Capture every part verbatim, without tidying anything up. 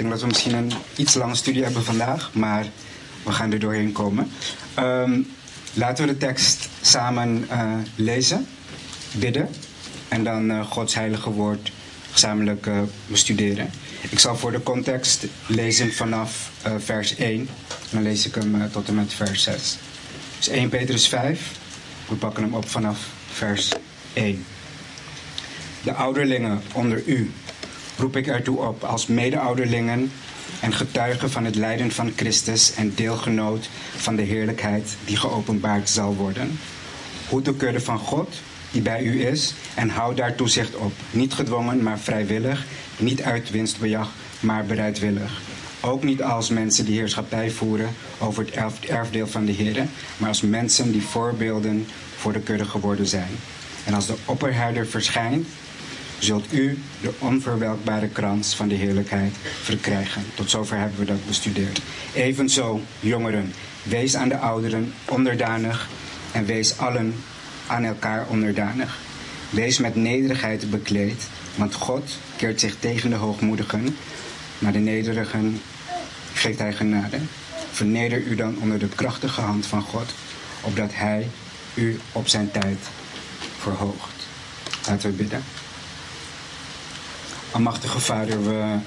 denk dat we misschien een iets lange studie hebben vandaag, maar we gaan er doorheen komen. Um, laten we de tekst samen uh, lezen, bidden en dan uh, Gods heilige woord gezamenlijk uh, bestuderen. Ik zal voor de context lezen vanaf uh, vers één. En dan lees ik hem uh, tot en met vers zes. Dus eerste Petrus vijf. We pakken hem op vanaf vers één. De ouderlingen onder u roep ik ertoe op als mede-ouderlingen en getuigen van het lijden van Christus en deelgenoot van de heerlijkheid die geopenbaard zal worden. Hoed de kudde van God die bij u is en houd daar toezicht op. Niet gedwongen, maar vrijwillig. Niet uit winstbejag, maar bereidwillig. Ook niet als mensen die heerschappij voeren over het erfdeel van de Heer, maar als mensen die voorbeelden voor de kudde geworden zijn. En als de opperherder verschijnt, zult u de onverwelkbare krans van de heerlijkheid verkrijgen. Tot zover hebben we dat bestudeerd. Evenzo, jongeren, wees aan de ouderen onderdanig en wees allen aan elkaar onderdanig. Wees met nederigheid bekleed, want God keert zich tegen de hoogmoedigen, maar de nederigen geeft hij genade. Verneder u dan onder de krachtige hand van God, opdat hij u op zijn tijd verhoogt. Laten we bidden. Almachtige Vader, we,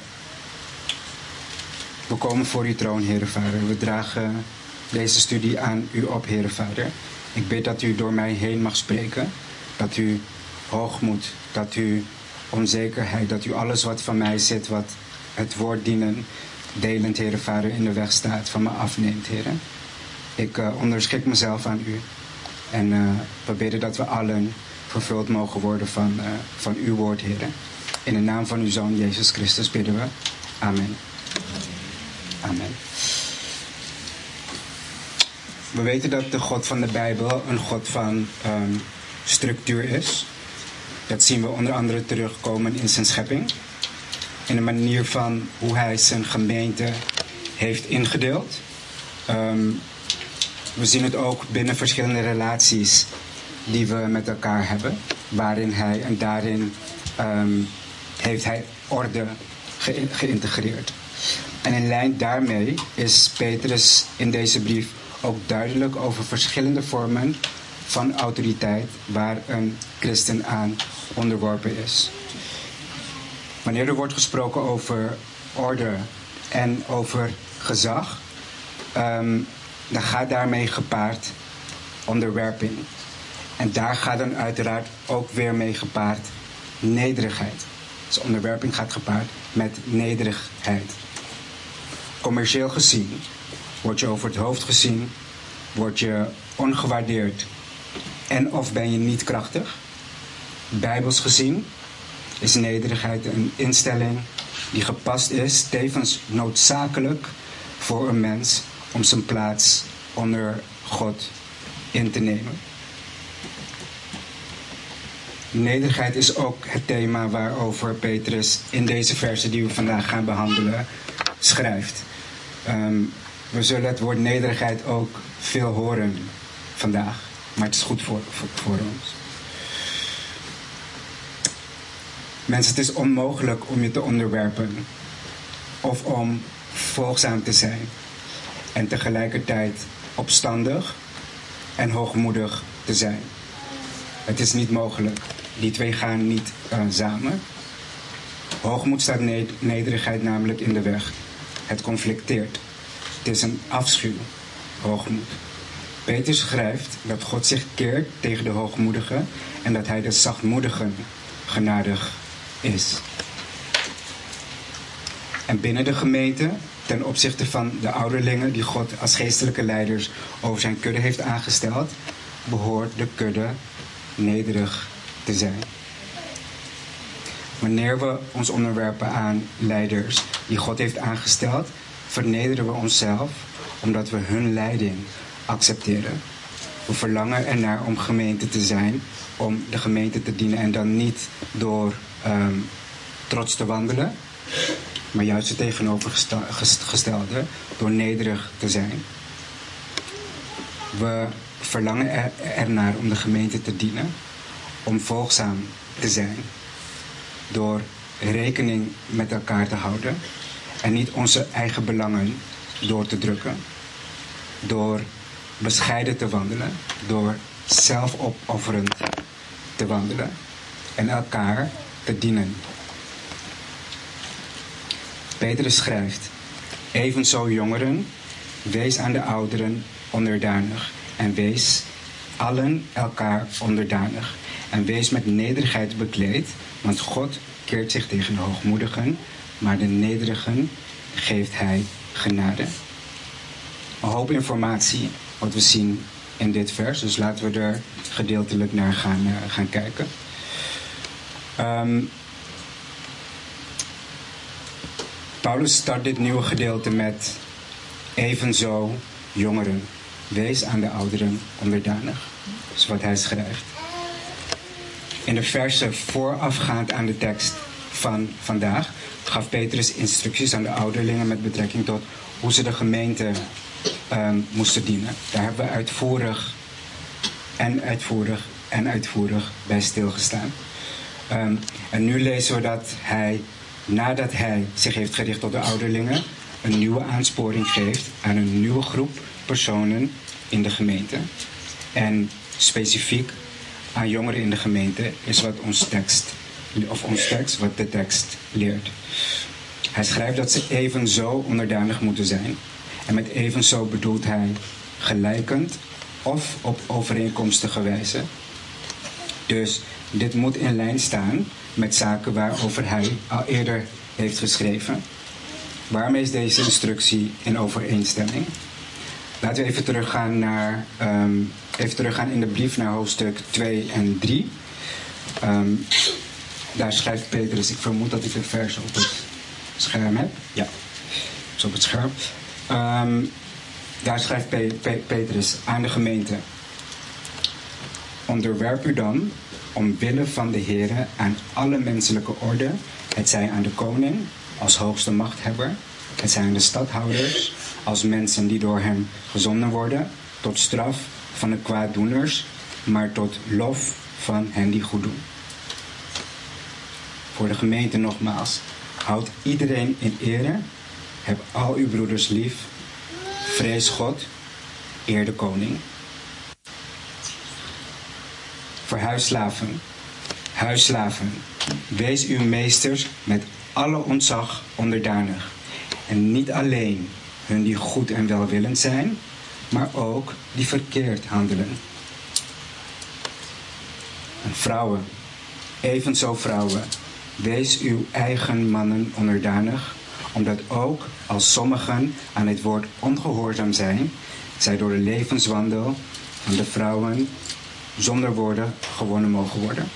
we komen voor uw troon, Heere Vader. We dragen deze studie aan u op, Heere Vader. Ik bid dat u door mij heen mag spreken, dat u hoogmoed, dat u onzekerheid, dat u alles wat van mij zit, wat het woord dienen, delend, Heere Vader, in de weg staat, van me afneemt, Heere. Ik uh, onderschik mezelf aan u en uh, we bidden dat we allen vervuld mogen worden van, uh, van uw woord, Heere. In de naam van uw Zoon, Jezus Christus, bidden we. Amen. Amen. We weten dat de God van de Bijbel een God van um, structuur is. Dat zien we onder andere terugkomen in zijn schepping. In de manier van hoe hij zijn gemeente heeft ingedeeld. Um, we zien het ook binnen verschillende relaties die we met elkaar hebben. Waarin hij en daarin um, heeft hij orde ge- geïntegreerd. En in lijn daarmee is Petrus in deze brief ook duidelijk over verschillende vormen van autoriteit waar een christen aan onderworpen is. Wanneer er wordt gesproken over orde en over gezag, um, dan gaat daarmee gepaard onderwerping. En daar gaat dan uiteraard ook weer mee gepaard nederigheid. Dus onderwerping gaat gepaard met nederigheid. Commercieel gezien word je over het hoofd gezien, word je ongewaardeerd en of ben je niet krachtig. Bijbels gezien is nederigheid een instelling die gepast is, tevens noodzakelijk voor een mens om zijn plaats onder God in te nemen. Nederigheid is ook het thema waarover Petrus in deze versen die we vandaag gaan behandelen schrijft. Um, we zullen het woord nederigheid ook veel horen vandaag, maar het is goed voor, voor, voor ons. Mensen, het is onmogelijk om je te onderwerpen of om volgzaam te zijn en tegelijkertijd opstandig en hoogmoedig te zijn. Het is niet mogelijk. Die twee gaan niet uh, samen. Hoogmoed staat nederigheid namelijk in de weg. Het conflicteert. Het is een afschuw, hoogmoed. Petrus schrijft dat God zich keert tegen de hoogmoedigen en dat hij de zachtmoedigen genadig is. En binnen de gemeente, ten opzichte van de ouderlingen die God als geestelijke leiders over zijn kudde heeft aangesteld, behoort de kudde nederig te zijn. Wanneer we ons onderwerpen aan leiders die God heeft aangesteld, vernederen we onszelf omdat we hun leiding accepteren. We verlangen ernaar om gemeente te zijn, om de gemeente te dienen en dan niet door um, trots te wandelen, maar juist het tegenovergestelde, door nederig te zijn. We verlangen er, ernaar om de gemeente te dienen, om volgzaam te zijn, door rekening met elkaar te houden en niet onze eigen belangen door te drukken. Door bescheiden te wandelen, door zelfopofferend te wandelen en elkaar te dienen. Petrus schrijft: evenzo jongeren, wees aan de ouderen onderdanig en wees allen elkaar onderdanig en wees met nederigheid bekleed, want God keert zich tegen de hoogmoedigen, maar de nederigen geeft hij genade. Een hoop informatie wat we zien in dit vers, dus laten we er gedeeltelijk naar gaan, uh, gaan kijken. Um, Paulus start dit nieuwe gedeelte met evenzo jongeren, wees aan de ouderen onderdanig. Dat is wat hij schrijft. In de versen voorafgaand aan de tekst van vandaag gaf Petrus instructies aan de ouderlingen met betrekking tot hoe ze de gemeente um, moesten dienen. Daar hebben we uitvoerig en uitvoerig en uitvoerig bij stilgestaan. Um, en nu lezen we dat hij, nadat hij zich heeft gericht tot de ouderlingen, een nieuwe aansporing geeft aan een nieuwe groep personen in de gemeente. En specifiek aan jongeren in de gemeente is wat ons tekst, of ons tekst, wat de tekst leert. Hij schrijft dat ze evenzo onderdanig moeten zijn. En met evenzo bedoelt hij gelijkend of op overeenkomstige wijze. Dus dit moet in lijn staan met zaken waarover hij al eerder heeft geschreven. Waarmee is deze instructie in overeenstemming? Laten we even teruggaan, naar, um, even teruggaan in de brief naar hoofdstuk twee en drie. Um, daar schrijft Petrus, ik vermoed dat ik de vers op het scherm heb. Ja, is op het scherm. Um, daar schrijft Pe- Pe- Petrus aan de gemeente: onderwerp u dan, omwille van de Heere, aan alle menselijke orde, het zij aan de koning als hoogste machthebber, het zij aan de stadhouders als mensen die door hem gezonden worden, tot straf van de kwaaddoeners, maar tot lof van hen die goed doen. Voor de gemeente nogmaals: houd iedereen in ere, heb al uw broeders lief, vrees God, eer de koning. Voor huisslaven, huisslaven, wees uw meesters met alle ontzag onderdanig. En niet alleen hun die goed en welwillend zijn, maar ook die verkeerd handelen. En vrouwen, evenzo vrouwen, wees uw eigen mannen onderdanig, omdat ook als sommigen aan het woord ongehoorzaam zijn, zij door de levenswandel van de vrouwen zonder woorden gewonnen mogen worden.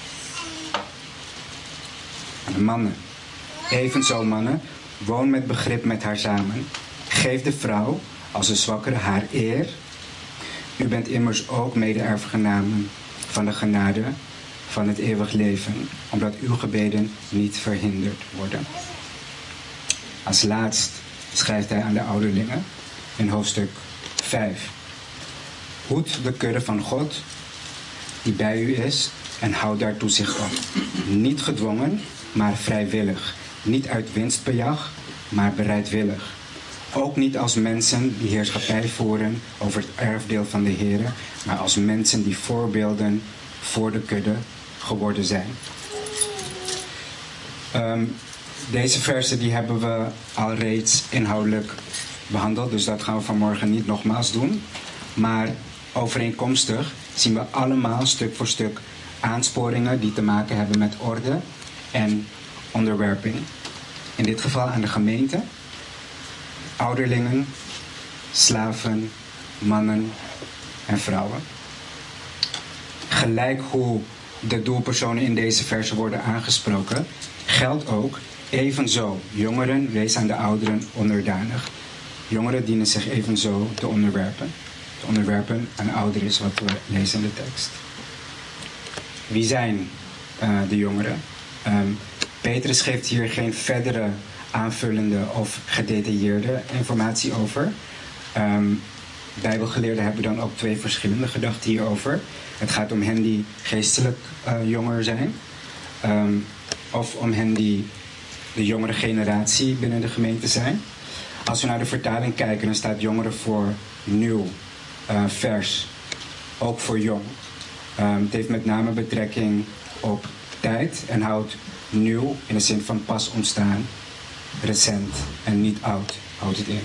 En de mannen, evenzo mannen, woon met begrip met haar samen. Geef de vrouw als de zwakkere haar eer. U bent immers ook mede-erfgenamen van de genade van het eeuwig leven, omdat uw gebeden niet verhinderd worden. Als laatst schrijft hij aan de ouderlingen in hoofdstuk vijf. Hoed de kudde van God die bij u is en houd daar toezicht op. Niet gedwongen, maar vrijwillig. Niet uit winstbejag, maar bereidwillig. Ook niet als mensen die heerschappij voeren over het erfdeel van de Heere, maar als mensen die voorbeelden voor de kudde geworden zijn. Um, deze versen die hebben we al reeds inhoudelijk behandeld, dus dat gaan we vanmorgen niet nogmaals doen. Maar overeenkomstig zien we allemaal stuk voor stuk aansporingen die te maken hebben met orde en onderwerping. In dit geval aan de gemeente, ouderlingen, slaven, mannen en vrouwen. Gelijk hoe de doelpersonen in deze versen worden aangesproken, geldt ook evenzo: jongeren, wees aan de ouderen onderdanig. Jongeren dienen zich evenzo te onderwerpen. Te onderwerpen aan ouderen is wat we lezen in de tekst. Wie zijn uh, de jongeren? Um, Petrus geeft hier geen verdere aanvullende of gedetailleerde informatie over. Um, Bijbelgeleerden hebben dan ook twee verschillende gedachten hierover. Het gaat om hen die geestelijk uh, jonger zijn, um, of om hen die de jongere generatie binnen de gemeente zijn. Als we naar de vertaling kijken, dan staat jongeren voor nieuw, uh, vers, ook voor jong. Um, het heeft met name betrekking op tijd en houdt nieuw in de zin van pas ontstaan, recent en niet oud, houdt het in.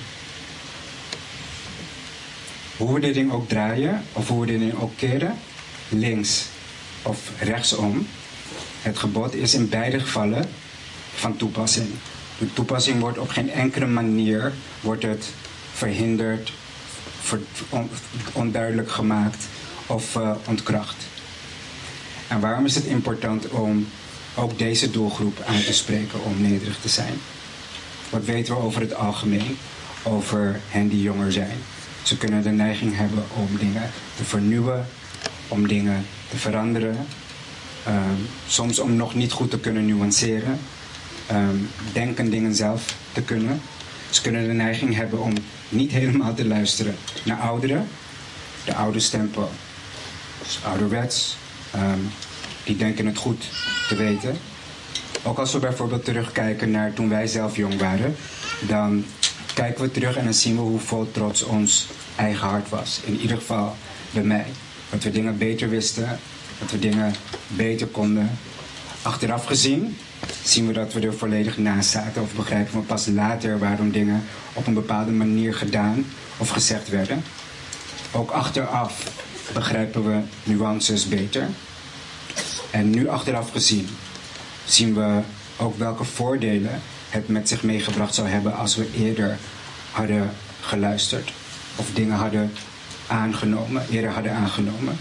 Hoe we dit ding ook draaien, of hoe we dit ding ook keren, links of rechtsom, het gebod is in beide gevallen van toepassing. De toepassing wordt op geen enkele manier wordt het verhinderd, ver, on, onduidelijk gemaakt of uh, ontkracht. En waarom is het important om ook deze doelgroep aan te spreken om nederig te zijn? Wat weten we over het algemeen, over hen die jonger zijn? Ze kunnen de neiging hebben om dingen te vernieuwen, om dingen te veranderen. Um, soms om nog niet goed te kunnen nuanceren. Um, denken dingen zelf te kunnen. Ze kunnen de neiging hebben om niet helemaal te luisteren naar ouderen. De oude stempel. Dus ouderwets. Um, die denken het goed te weten. Ook als we bijvoorbeeld terugkijken naar toen wij zelf jong waren, dan kijken we terug en dan zien we hoe vol trots ons eigen hart was. In ieder geval bij mij. Dat we dingen beter wisten, dat we dingen beter konden. Achteraf gezien zien we dat we er volledig naast zaten of begrijpen we pas later waarom dingen op een bepaalde manier gedaan of gezegd werden. Ook achteraf begrijpen we nuances beter. En nu achteraf gezien zien we ook welke voordelen het met zich meegebracht zou hebben als we eerder hadden geluisterd of dingen hadden aangenomen, eerder hadden aangenomen.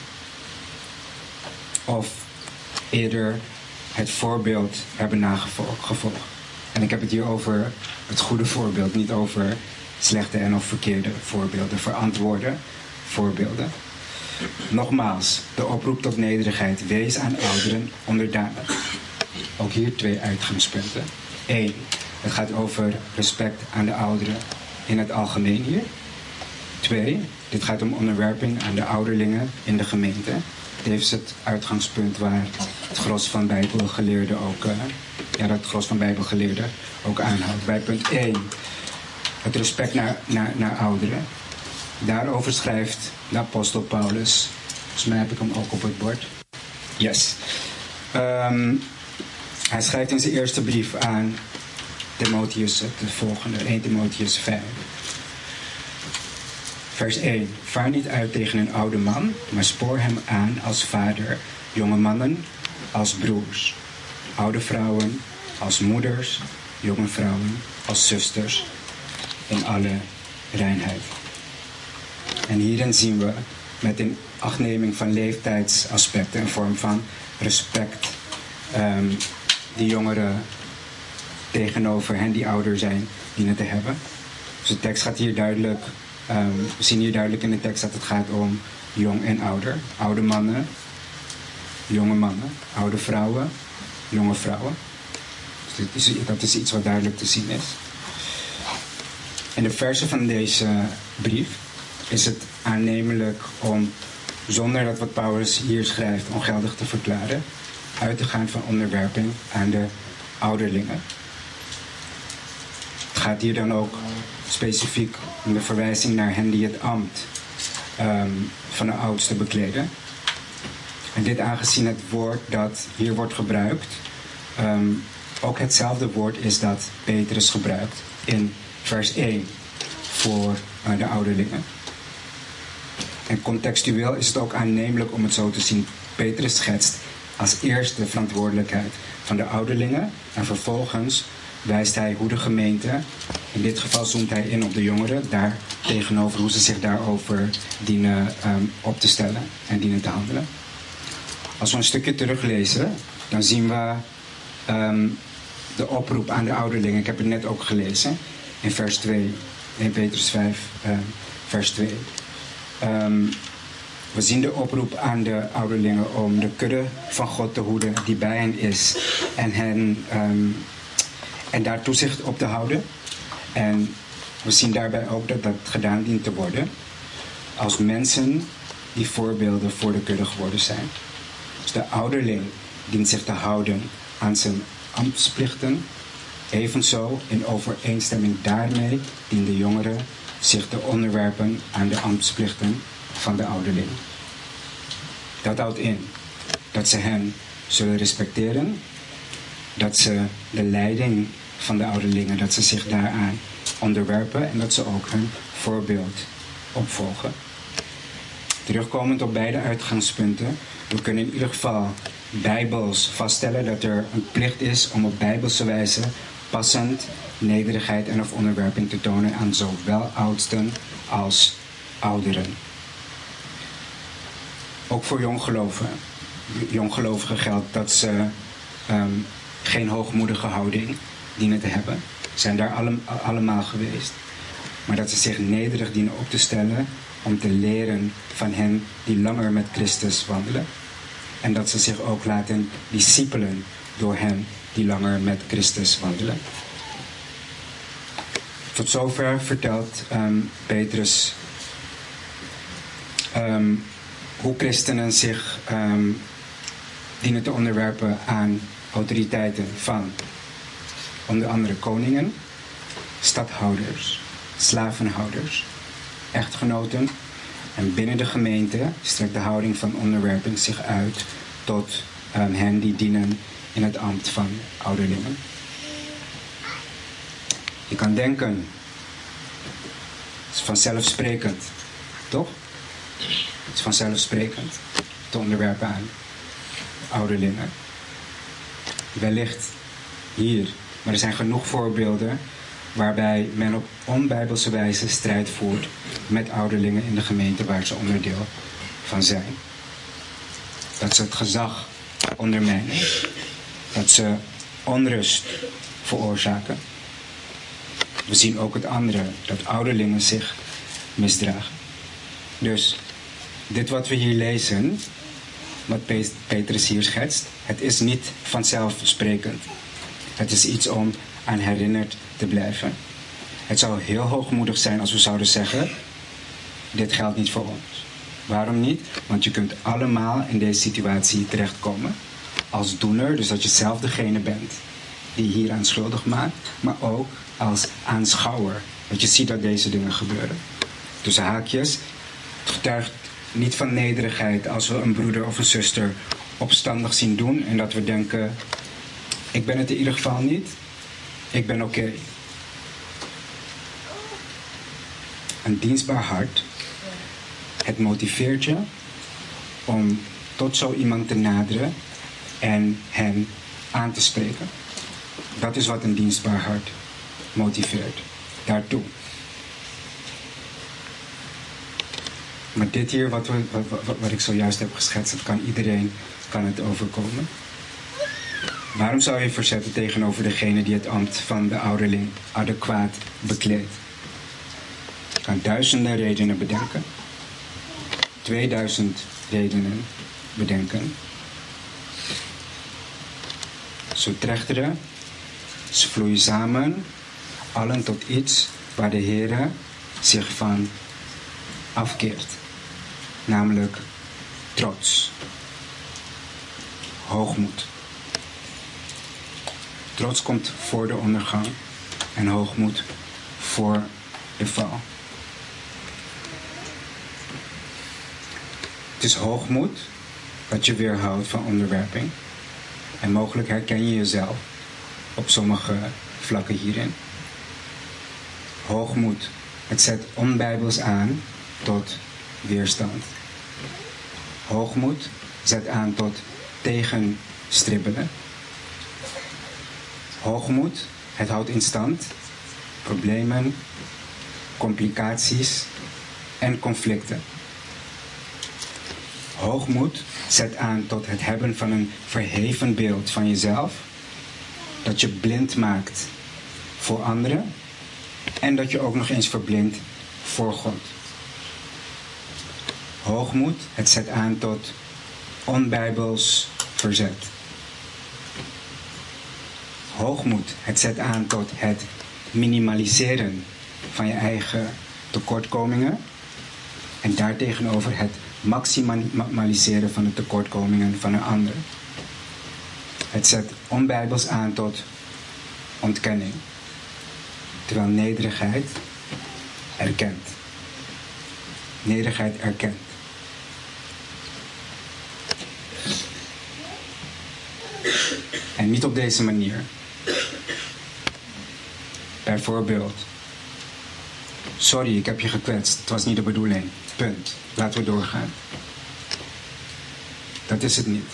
Of eerder het voorbeeld hebben nagevolgd. En ik heb het hier over het goede voorbeeld, niet over slechte en of verkeerde voorbeelden, verantwoorde voorbeelden. Nogmaals, de oproep tot nederigheid. Wees aan ouderen onderdanig. Ook hier twee uitgangspunten. Eén, het gaat over respect aan de ouderen in het algemeen hier. Twee, dit gaat om onderwerping aan de ouderlingen in de gemeente. Dit is het uitgangspunt waar het gros van Bijbelgeleerden ook, uh, ja, dat het gros van Bijbelgeleerden ook aanhoudt. Bij punt één, het respect naar, naar, naar ouderen. Daarover schrijft de apostel Paulus. Volgens mij heb ik hem ook op het bord. Yes. Um, hij schrijft in zijn eerste brief aan Timotheus het volgende. eerste Timotheus vijf. Vers één. Vaar niet uit tegen een oude man, maar spoor hem aan als vader. Jonge mannen als broers. Oude vrouwen als moeders. Jonge vrouwen als zusters. In alle reinheid. En hierin zien we met een achtneming van leeftijdsaspecten een vorm van respect um, die jongeren tegenover hen die ouder zijn dienen te hebben. Dus de tekst gaat hier duidelijk, um, we zien hier duidelijk in de tekst dat het gaat om jong en ouder. Oude mannen, jonge mannen, oude vrouwen, jonge vrouwen. Dus dit is, dat is iets wat duidelijk te zien is. In de versen van deze brief is het aannemelijk om, zonder dat wat Paulus hier schrijft ongeldig te verklaren, uit te gaan van onderwerping aan de ouderlingen. Het gaat hier dan ook specifiek om de verwijzing naar hen die het ambt um, van de oudste bekleden. En dit aangezien het woord dat hier wordt gebruikt um, ook hetzelfde woord is dat Petrus gebruikt in vers één voor uh, de ouderlingen. En contextueel is het ook aannemelijk om het zo te zien. Petrus schetst als eerste de verantwoordelijkheid van de ouderlingen en vervolgens wijst hij hoe de gemeente, in dit geval zoomt hij in op de jongeren, daar tegenover hoe ze zich daarover dienen um, op te stellen en dienen te handelen. Als we een stukje teruglezen, dan zien we um, de oproep aan de ouderlingen. Ik heb het net ook gelezen in vers twee, eerste Petrus vijf, uh, vers twee. Um, we zien de oproep aan de ouderlingen om de kudde van God te hoeden die bij hen is en, hen, um, en daar toezicht op te houden. En we zien daarbij ook dat dat gedaan dient te worden als mensen die voorbeelden voor de kudde geworden zijn. Dus de ouderling dient zich te houden aan zijn ambtsplichten Evenzo, in overeenstemming daarmee, dienen de jongeren zich te onderwerpen aan de ambtsplichten van de ouderling. Dat houdt in dat ze hen zullen respecteren, dat ze de leiding van de ouderlingen, dat ze zich daaraan onderwerpen en dat ze ook hun voorbeeld opvolgen. Terugkomend op beide uitgangspunten, we kunnen in ieder geval bijbels vaststellen dat er een plicht is om op bijbelse wijze passend nederigheid en of onderwerping te tonen aan zowel oudsten als ouderen. Ook voor jonggelovigen, jonggelovigen geldt dat ze um, geen hoogmoedige houding dienen te hebben. Zijn daar alle, allemaal geweest. Maar dat ze zich nederig dienen op te stellen om te leren van hen die langer met Christus wandelen. En dat ze zich ook laten discipelen door hen die langer met Christus wandelen. Tot zover vertelt um, Petrus um, hoe christenen zich um, dienen te onderwerpen aan autoriteiten van onder andere koningen, stadhouders, slavenhouders, echtgenoten. En binnen de gemeente strekt de houding van onderwerping zich uit tot um, hen die dienen in het ambt van ouderlingen. Je kan denken, het is vanzelfsprekend, toch? Het is vanzelfsprekend te onderwerpen aan ouderlingen. Wellicht hier, maar er zijn genoeg voorbeelden waarbij men op onbijbelse wijze strijd voert met ouderlingen in de gemeente waar ze onderdeel van zijn. Dat ze het gezag ondermijnen, dat ze onrust veroorzaken. We zien ook het andere, dat ouderlingen zich misdragen. Dus dit wat we hier lezen, wat Petrus hier schetst, het is niet vanzelfsprekend. Het is iets om aan herinnerd te blijven. Het zou heel hoogmoedig zijn als we zouden zeggen, dit geldt niet voor ons. Waarom niet? Want je kunt allemaal in deze situatie terechtkomen als doener, dus dat je zelf degene bent die hier aan schuldig maakt, maar ook als aanschouwer, dat je ziet dat deze dingen gebeuren. Tussen haakjes, het getuigt niet van nederigheid als we een broeder of een zuster opstandig zien doen en dat we denken, ik ben het in ieder geval niet, ik ben oké. Okay. Een dienstbaar hart, het motiveert je om tot zo iemand te naderen en hen aan te spreken. Dat is wat een dienstbaar hart motiveert. Daartoe. Maar dit hier, wat, we, wat, wat, wat ik zojuist heb geschetst, dat kan iedereen kan het overkomen. Waarom zou je verzetten tegenover degene die het ambt van de ouderling adequaat bekleedt? Je kan duizenden redenen bedenken. Tweeduizend redenen bedenken. Zo trechteren, ze vloeien samen, allen tot iets waar de Heere zich van afkeert. Namelijk trots. Hoogmoed. Trots komt voor de ondergang en hoogmoed voor de val. Het is hoogmoed dat je weerhoudt van onderwerping. En mogelijk herken je jezelf op sommige vlakken hierin. Hoogmoed, het zet onbijbels aan tot weerstand. Hoogmoed zet aan tot tegenstribbelen. Hoogmoed, het houdt in stand problemen, complicaties en conflicten. Hoogmoed zet aan tot het hebben van een verheven beeld van jezelf, dat je blind maakt voor anderen en dat je ook nog eens verblindt voor God. Hoogmoed, het zet aan tot onbijbels verzet. Hoogmoed, het zet aan tot het minimaliseren van je eigen tekortkomingen en daartegenover het maximaliseren van de tekortkomingen van een ander. Het zet onbijbels aan tot ontkenning. Terwijl nederigheid erkent. Nederigheid erkent. En niet op deze manier. Bijvoorbeeld. Sorry, ik heb je gekwetst. Het was niet de bedoeling. Punt. Laten we doorgaan. Dat is het niet.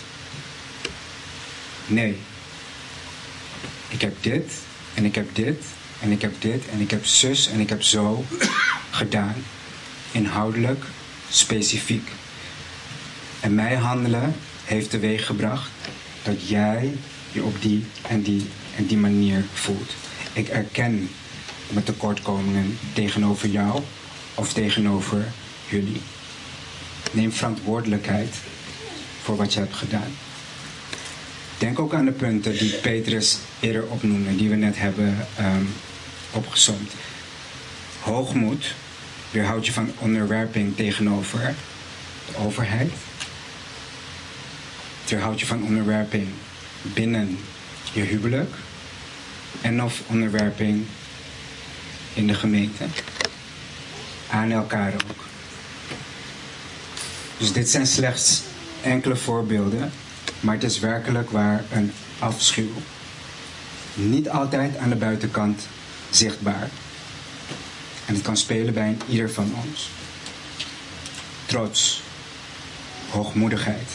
Nee. Ik heb dit. En ik heb dit. En ik heb dit. En ik heb zus. En ik heb zo gedaan. Inhoudelijk. Specifiek. En mijn handelen heeft teweeg gebracht dat jij je op die en die en die manier voelt. Ik erken mijn tekortkomingen tegenover jou of tegenover jullie. Neem verantwoordelijkheid voor wat je hebt gedaan. Denk ook aan de punten die Petrus eerder opnoemde, die we net hebben um, opgesomd. Hoogmoed weerhoudt je van onderwerping tegenover de overheid. Weerhoudt je van onderwerping binnen je huwelijk. En of onderwerping in de gemeente. Aan elkaar ook. Dus dit zijn slechts enkele voorbeelden. Maar het is werkelijk waar een afschuw. Niet altijd aan de buitenkant zichtbaar. En het kan spelen bij een ieder van ons. Trots. Hoogmoedigheid.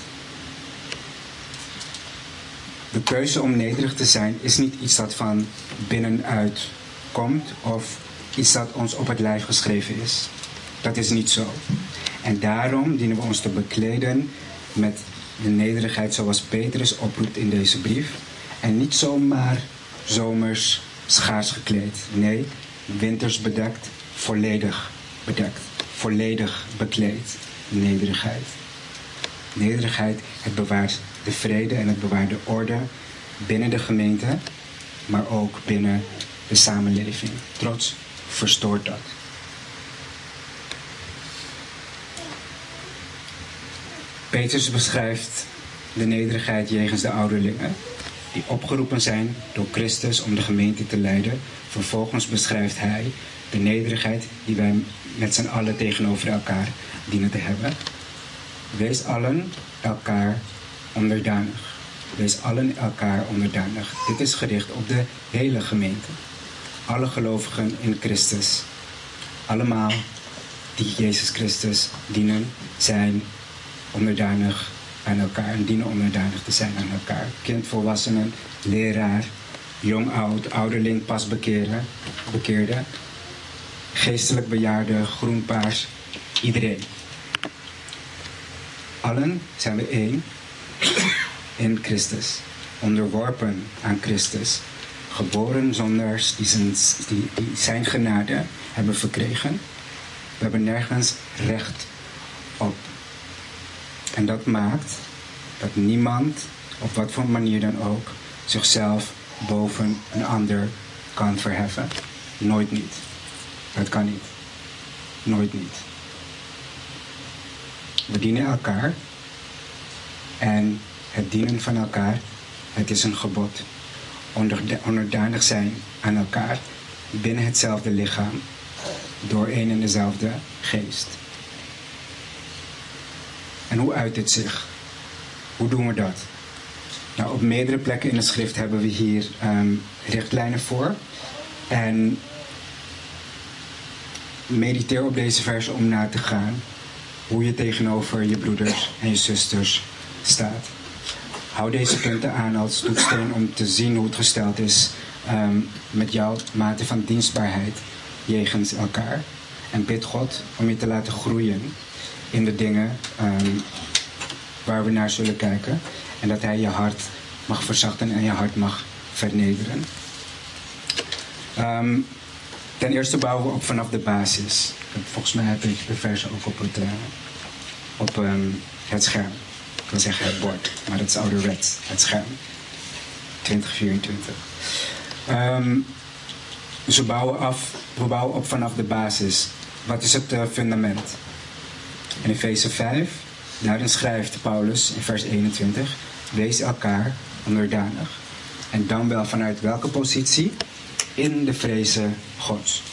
De keuze om nederig te zijn is niet iets dat van binnenuit komt of iets dat ons op het lijf geschreven is. Dat is niet zo. En daarom dienen we ons te bekleden met de nederigheid zoals Petrus oproept in deze brief. En niet zomaar zomers schaars gekleed. Nee, winters bedekt, volledig bedekt. Volledig bekleed. Nederigheid. Nederigheid, het bewaart de vrede en het bewaart de orde binnen de gemeente, maar ook binnen de samenleving. Trots verstoort dat. Petrus beschrijft de nederigheid jegens de ouderlingen, die opgeroepen zijn door Christus om de gemeente te leiden. Vervolgens beschrijft hij de nederigheid die wij met z'n allen tegenover elkaar dienen te hebben. Wees allen elkaar onderdanig. Wees allen elkaar onderdanig. Dit is gericht op de hele gemeente. Alle gelovigen in Christus. Allemaal die Jezus Christus dienen, zijn onderdanig aan elkaar. En dienen onderdanig te zijn aan elkaar. Kind, volwassenen, leraar, jong, oud, ouderling, pas bekeren, bekeerde. Geestelijk bejaarde, groen, paars, iedereen. Allen zijn we één in Christus, onderworpen aan Christus, geboren zondaars die zijn, die, die zijn genade hebben verkregen. We hebben nergens recht op. En dat maakt dat niemand, op wat voor manier dan ook, zichzelf boven een ander kan verheffen. Nooit niet. Dat kan niet. Nooit niet. We dienen elkaar. En het dienen van elkaar, het is een gebod. Onderdanig zijn aan elkaar binnen hetzelfde lichaam. Door één en dezelfde geest. En hoe uit dit zich? Hoe doen we dat? Nou, op meerdere plekken in de schrift hebben we hier um, richtlijnen voor. En mediteer op deze versen om na te gaan hoe je tegenover je broeders en je zusters staat. Hou deze punten aan als toetssteen om te zien hoe het gesteld is um, met jouw mate van dienstbaarheid jegens elkaar. En bid God om je te laten groeien in de dingen um, waar we naar zullen kijken. En dat Hij je hart mag verzachten en je hart mag vernederen. Um, ten eerste bouwen we op vanaf de basis. Volgens mij heb ik de versen ook op het, uh, op, um, het scherm. Ik wil zeggen het bord, maar dat is ouderwets. Het scherm. twintig vierentwintig. Um, dus we bouwen, af, we bouwen op vanaf de basis. Wat is het uh, fundament? In Efeze vijf, daarin schrijft Paulus in vers eenentwintig: wees elkaar onderdanig. En dan wel vanuit welke positie? In de vrezen Gods.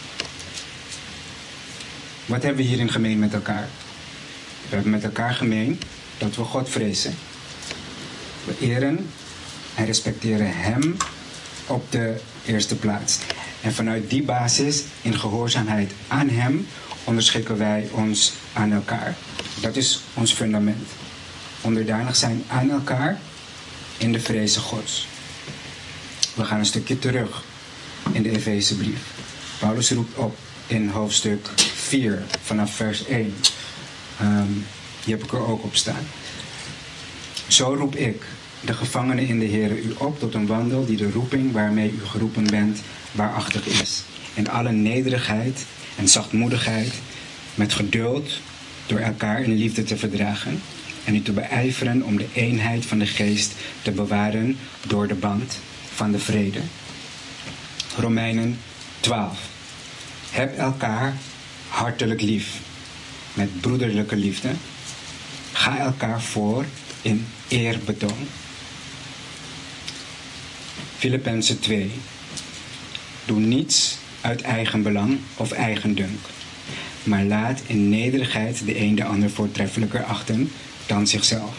Wat hebben we hierin gemeen met elkaar? We hebben met elkaar gemeen dat we God vrezen. We eren en respecteren Hem op de eerste plaats. En vanuit die basis, in gehoorzaamheid aan Hem, onderschikken wij ons aan elkaar. Dat is ons fundament. Onderdanig zijn aan elkaar in de vrezen Gods. We gaan een stukje terug in de Efezebrief. Paulus roept op in hoofdstuk vier, vanaf vers één. Um, die heb ik er ook op staan. Zo roep ik, de gevangenen in de Here, u op tot een wandel die de roeping waarmee u geroepen bent waarachtig is. In alle nederigheid en zachtmoedigheid, met geduld, door elkaar in liefde te verdragen en u te beijveren om de eenheid van de geest te bewaren door de band van de vrede. Romeinen twaalf. Heb elkaar hartelijk lief, met broederlijke liefde. Ga elkaar voor in eerbetoon. Filippenzen twee. Doe niets uit eigen belang of eigendunk, maar laat in nederigheid de een de ander voortreffelijker achten dan zichzelf.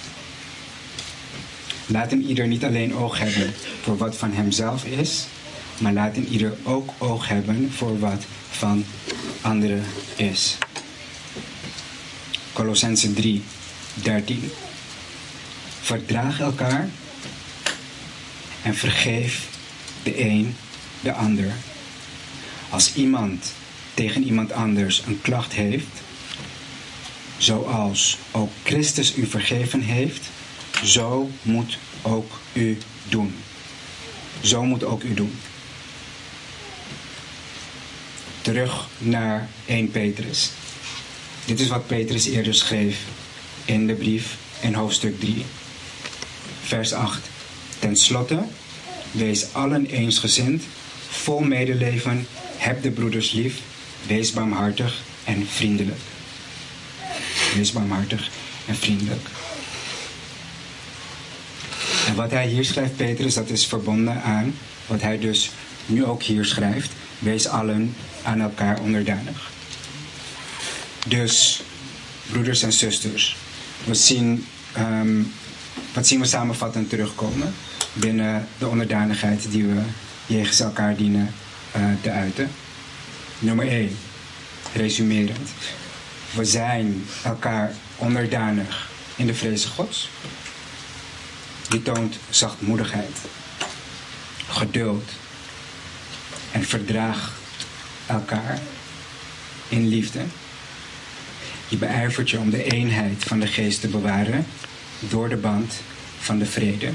Laat een ieder niet alleen oog hebben voor wat van hemzelf is, maar laat een ieder ook oog hebben voor wat van anderen is. Kolossenzen drie, dertien. Verdraag elkaar en vergeef de een de ander. Als iemand tegen iemand anders een klacht heeft, zoals ook Christus u vergeven heeft, zo moet ook u doen. Zo moet ook u doen. Terug naar eerste Petrus. Dit is wat Petrus eerder schreef in de brief in hoofdstuk drie. Vers acht. Ten slotte, wees allen eensgezind, vol medeleven, heb de broeders lief, wees barmhartig en vriendelijk. Wees barmhartig en vriendelijk. En wat hij hier schrijft, Petrus, dat is verbonden aan wat hij dus nu ook hier schrijft. Wees allen aan elkaar onderdanig. Dus, broeders en zusters, we zien, um, wat zien we samenvattend terugkomen binnen de onderdanigheid die we jegens elkaar dienen uh, te uiten. Nummer één, resumerend. We zijn elkaar onderdanig in de vrezen Gods. Die toont zachtmoedigheid, geduld en verdraagt elkaar in liefde. Je beijvert je om de eenheid van de geest te bewaren door de band van de vrede.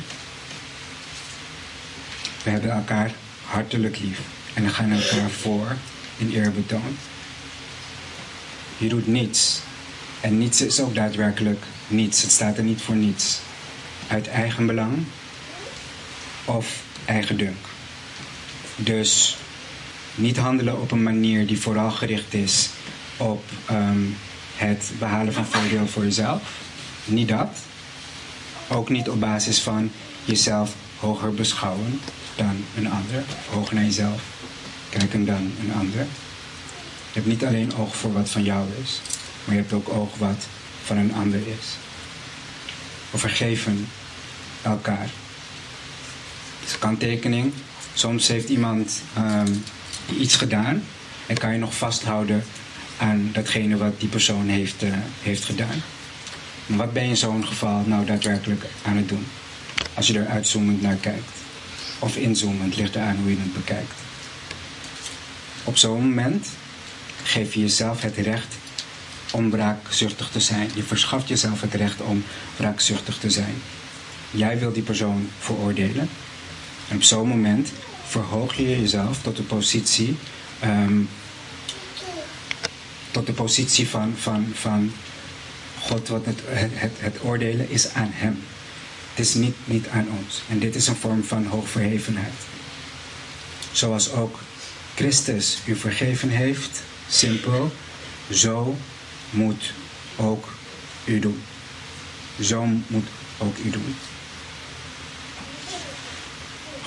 We hebben elkaar hartelijk lief en we gaan elkaar voor in eerbetoon. Je doet niets. En niets is ook daadwerkelijk niets. Het staat er niet voor niets. Uit eigen belang of eigendunk. Dus niet handelen op een manier die vooral gericht is op um, het behalen van voordeel voor jezelf. Niet dat. Ook niet op basis van jezelf hoger beschouwen dan een ander. Hoger naar jezelf kijken dan een ander. Je hebt niet alleen oog voor wat van jou is, maar je hebt ook oog wat van een ander is. We vergeven elkaar. Dus kanttekening. Soms heeft iemand um, iets gedaan en kan je nog vasthouden aan datgene wat die persoon heeft, uh, heeft gedaan. Maar wat ben je in zo'n geval nou daadwerkelijk aan het doen? Als je er uitzoomend naar kijkt. Of inzoomend, ligt eraan hoe je het bekijkt. Op zo'n moment geef je jezelf het recht om wraakzuchtig te zijn. Je verschaft jezelf het recht om wraakzuchtig te zijn. Jij wil die persoon veroordelen. En op zo'n moment verhoog je jezelf tot de positie, um, tot de positie van, van, van God. Wat het, het, het oordelen is aan hem. Het is niet, niet aan ons. En dit is een vorm van hoogverhevenheid. Zoals ook Christus u vergeven heeft, simpel, zo moet ook u doen. Zo moet ook u doen.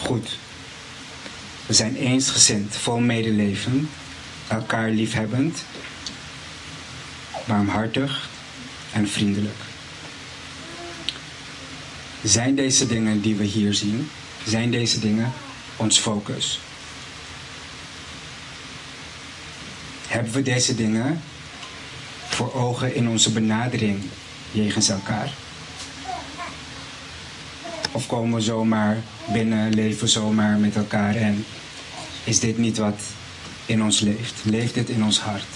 goed. We zijn eensgezind, vol medeleven, elkaar liefhebbend, warmhartig en vriendelijk. Zijn deze dingen die we hier zien, zijn deze dingen ons focus? Hebben we deze dingen voor ogen in onze benadering jegens elkaar? Of komen we zomaar binnen, leven we zomaar met elkaar en is dit niet wat in ons leeft? Leeft dit in ons hart?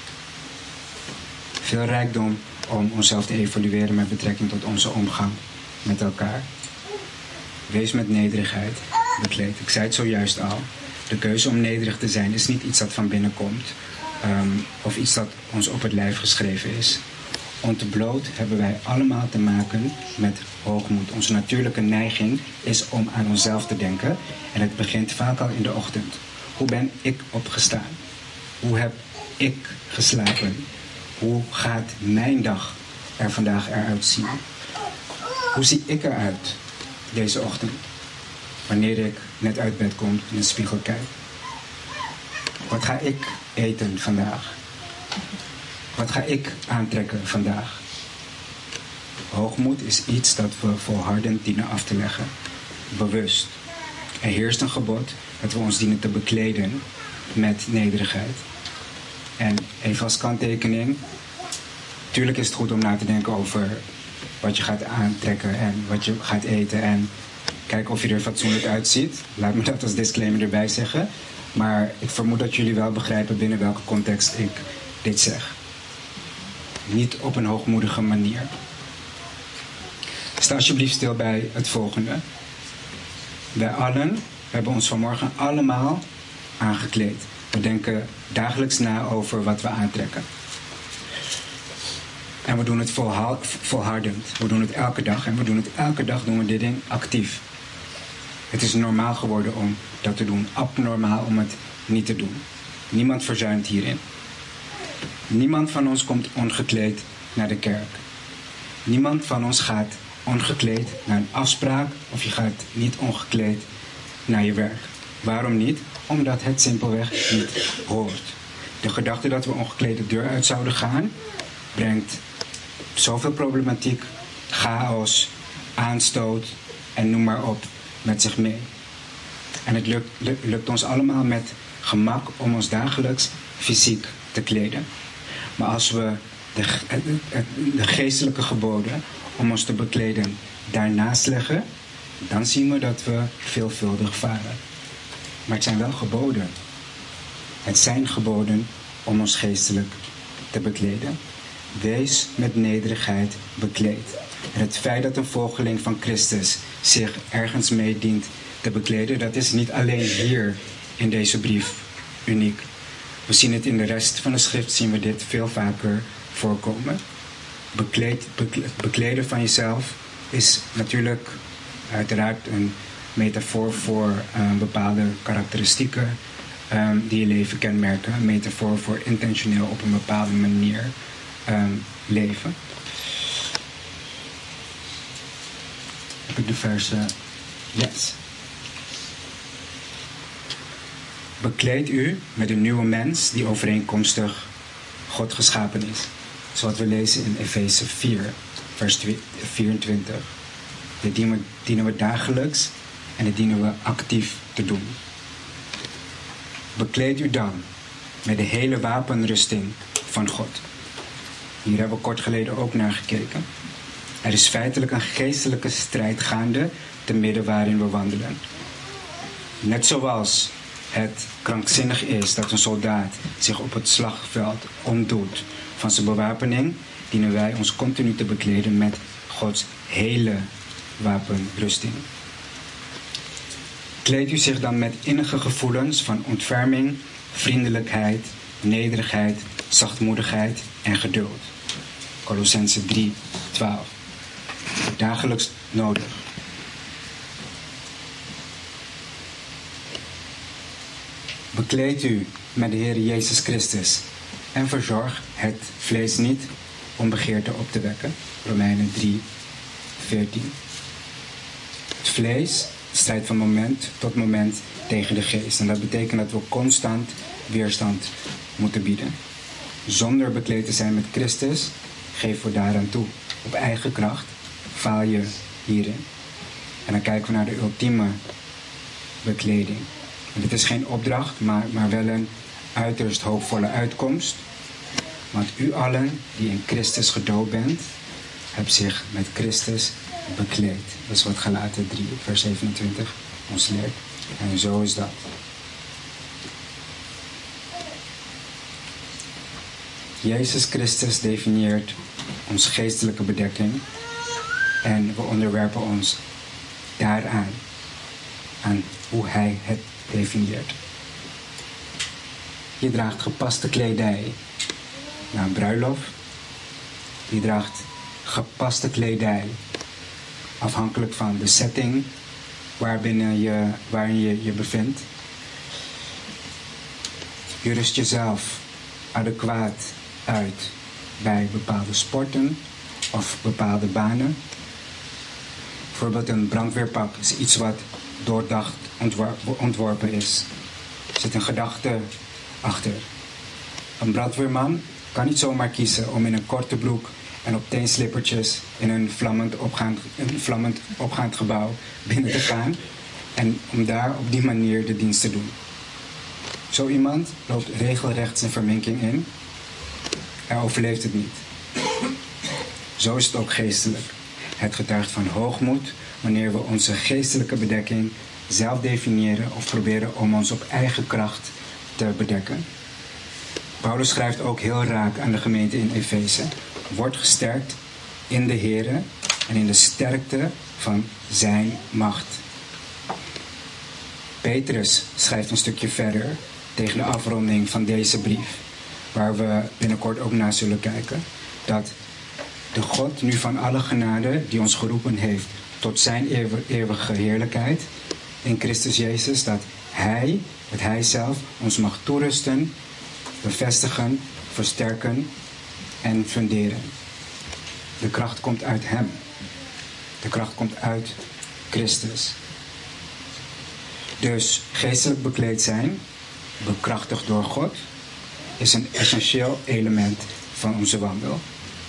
Veel rijkdom om onszelf te evalueren met betrekking tot onze omgang met elkaar. Wees met nederigheid bekleed. Ik zei het zojuist al. De keuze om nederig te zijn is niet iets dat van binnen komt. Um, of iets dat ons op het lijf geschreven is. Ontbloot hebben wij allemaal te maken met hoogmoed. Onze natuurlijke neiging is om aan onszelf te denken. En het begint vaak al in de ochtend. Hoe ben ik opgestaan? Hoe heb ik geslapen? Hoe gaat mijn dag er vandaag eruit zien? Hoe zie ik eruit deze ochtend? Wanneer ik net uit bed kom in de spiegel kijk. Wat ga ik eten vandaag? Wat ga ik aantrekken vandaag? Hoogmoed is iets dat we volhardend dienen af te leggen. Bewust. Er heerst een gebod dat we ons dienen te bekleden met nederigheid. En even als kanttekening. Tuurlijk is het goed om na te denken over wat je gaat aantrekken en wat je gaat eten. En kijken of je er fatsoenlijk uitziet. Laat me dat als disclaimer erbij zeggen. Maar ik vermoed dat jullie wel begrijpen binnen welke context ik dit zeg. Niet op een hoogmoedige manier. Sta alsjeblieft stil bij het volgende. Wij allen hebben ons vanmorgen allemaal aangekleed. We denken dagelijks na over wat we aantrekken. En we doen het volhardend. We doen het elke dag. En we doen het elke dag doen we dit ding actief. Het is normaal geworden om dat te doen. Abnormaal om het niet te doen. Niemand verzuimt hierin. Niemand van ons komt ongekleed naar de kerk. Niemand van ons gaat ongekleed naar een afspraak. Of je gaat niet ongekleed naar je werk. Waarom niet? Omdat het simpelweg niet hoort. De gedachte dat we ongekleed de deur uit zouden gaan brengt zoveel problematiek, chaos, aanstoot en noem maar op met zich mee. En het lukt, lukt ons allemaal met gemak om ons dagelijks fysiek te kleden. Maar als we de, de geestelijke geboden om ons te bekleden daarnaast leggen, dan zien we dat we veelvuldig varen. Maar het zijn wel geboden. Het zijn geboden om ons geestelijk te bekleden. Wees met nederigheid bekleed. En het feit dat een volgeling van Christus zich ergens mee dient te bekleden, dat is niet alleen hier in deze brief uniek. We zien het in de rest van de schrift, zien we dit veel vaker voorkomen. Bekleed, bekleden van jezelf is natuurlijk uiteraard een metafoor voor uh, bepaalde karakteristieken um, die je leven kenmerken. Een metafoor voor intentioneel op een bepaalde manier um, leven. Heb ik de verse? Yes. Bekleed u met een nieuwe mens die overeenkomstig God geschapen is. Zoals we lezen in Efeze vier, vers vierentwintig. Dit dienen we, dienen we dagelijks en dit dienen we actief te doen. Bekleed u dan met de hele wapenrusting van God. Hier hebben we kort geleden ook naar gekeken. Er is feitelijk een geestelijke strijd gaande te midden waarin we wandelen. Net zoals het krankzinnig is dat een soldaat zich op het slagveld ontdoet van zijn bewapening, dienen wij ons continu te bekleden met Gods hele wapenrusting. Kleed u zich dan met innige gevoelens van ontferming, vriendelijkheid, nederigheid, zachtmoedigheid en geduld. Kolossenzen drie, twaalf. Dagelijks nodig. Bekleed u met de Heer Jezus Christus en verzorg het vlees niet om begeerte op te wekken. Romeinen drie, veertien. Het vlees strijd van moment tot moment tegen de geest. En dat betekent dat we constant weerstand moeten bieden. Zonder bekleed te zijn met Christus, geef we daaraan toe. Op eigen kracht faal je hierin. En dan kijken we naar de ultieme bekleding. En dit is geen opdracht, maar, maar wel een uiterst hoopvolle uitkomst. Want u allen die in Christus gedoopt bent, hebt zich met Christus bekleed. Dat is wat Galaten drie, vers zevenentwintig ons leert. En zo is dat. Jezus Christus definieert onze geestelijke bedekking en we onderwerpen ons daaraan, aan hoe Hij het definieert. Je draagt gepaste kledij naar een bruiloft. Je draagt gepaste kledij afhankelijk van de setting waarbinnen je, waarin je je bevindt. Je rust jezelf adequaat uit bij bepaalde sporten of bepaalde banen. Bijvoorbeeld een brandweerpak is iets wat doordacht ontwor- ontworpen is. Er zit een gedachte achter. Een brandweerman kan niet zomaar kiezen om in een korte broek en op teenslippertjes in een vlammend opgaand, een vlammend opgaand gebouw binnen te gaan en om daar op die manier de dienst te doen. Zo iemand loopt regelrecht zijn verminking in. Hij overleeft het niet. Zo is het ook geestelijk. Het getuigt van hoogmoed wanneer we onze geestelijke bedekking zelf definiëren of proberen om ons op eigen kracht te bedekken. Paulus schrijft ook heel raak aan de gemeente in Efeze. Word gesterkt in de Here en in de sterkte van zijn macht. Petrus schrijft een stukje verder tegen de afronding van deze brief, waar we binnenkort ook naar zullen kijken, dat de God nu van alle genade die ons geroepen heeft tot zijn eeuwige heerlijkheid in Christus Jezus, dat Hij, dat Hij zelf ons mag toerusten, bevestigen, versterken en funderen. De kracht komt uit Hem. De kracht komt uit Christus. Dus geestelijk bekleed zijn, bekrachtigd door God, is een essentieel element van onze wandel.